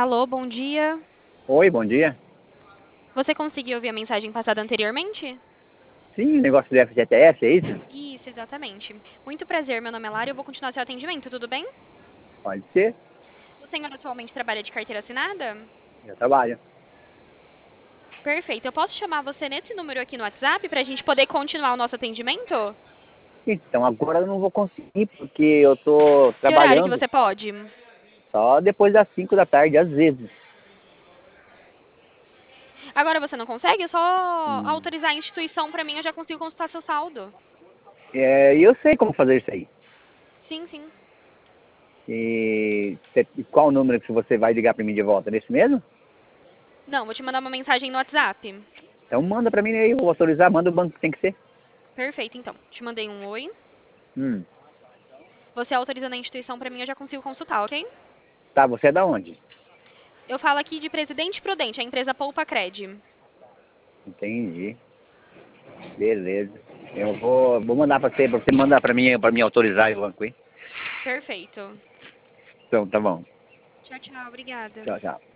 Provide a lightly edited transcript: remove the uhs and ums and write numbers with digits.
Alô, bom dia. Oi, bom dia. Você conseguiu ouvir a mensagem passada anteriormente? Sim, o negócio do FGTS, é isso? Isso, exatamente. Muito prazer, meu nome é Lara e eu vou continuar seu atendimento, tudo bem? Pode ser, O senhor atualmente trabalha de carteira assinada? eu trabalho. Perfeito. Eu posso chamar você nesse número aqui no WhatsApp para a gente poder continuar o nosso atendimento? Então, agora eu não vou conseguir, porque eu tô Que horário que trabalhando você pode? só depois das 5 da tarde, às vezes. Agora você não consegue? É só Hum. autorizar a instituição para mim, eu já consigo consultar seu saldo. E eu sei como fazer isso aí. Sim, sim. E qual o número que você vai ligar para mim de volta? Nesse mesmo? Não, vou te mandar uma mensagem no WhatsApp. Então manda para mim aí, eu vou autorizar, manda o banco que tem que ser. Perfeito, então. Te mandei um oi. Hum. Você autorizando a instituição para mim, eu já consigo consultar, ok? Tá, você é da onde? Eu falo aqui de Presidente Prudente, a empresa Poupa Cred. Entendi. Beleza. Eu vou mandar pra você mandar para mim autorizar o banco aí. Perfeito. Então, tá bom. Tchau, tchau. Obrigada. Tchau, tchau.